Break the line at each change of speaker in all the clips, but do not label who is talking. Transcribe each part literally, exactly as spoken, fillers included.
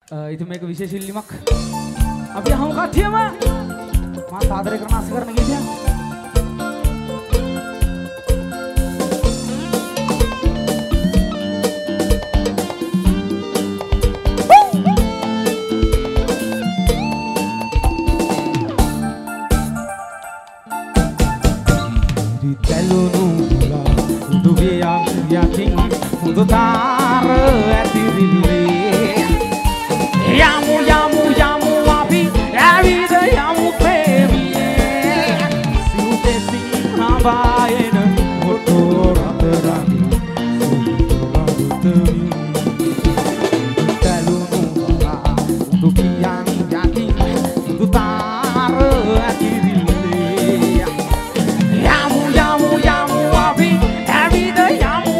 itu මේක විශේෂ ඉල්ලීමක්. අපි අහමු කට්ටියම. මා සාදරය කරන අසකරන ගීතයක්.
Udara ඇතිරිල්ලේ යමු යමු යමු අපි ඇවිද යමු ප්‍රේමියේ සිව්දෙසින් හඹායන මොටෝ රතරන් තලුණු බලා දුකියන් යටින් උදාර ඇතිරිල්ලේ යමු යමු යමු අපි ඇවිද යමු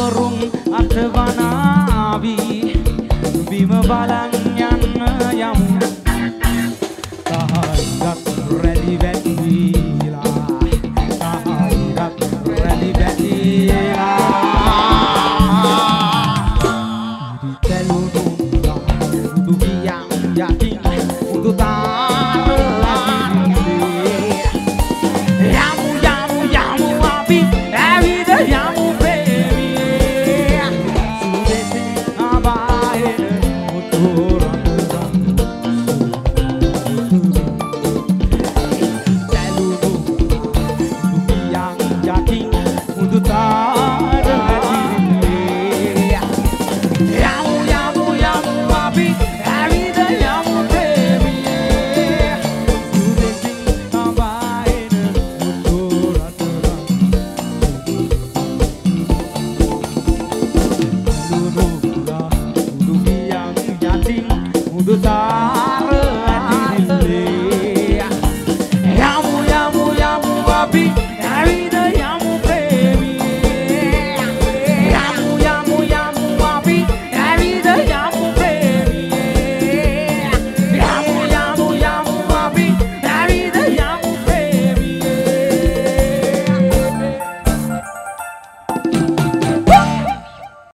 රාජවරුන් අතවනාවි බිම බලන් යන්න යමු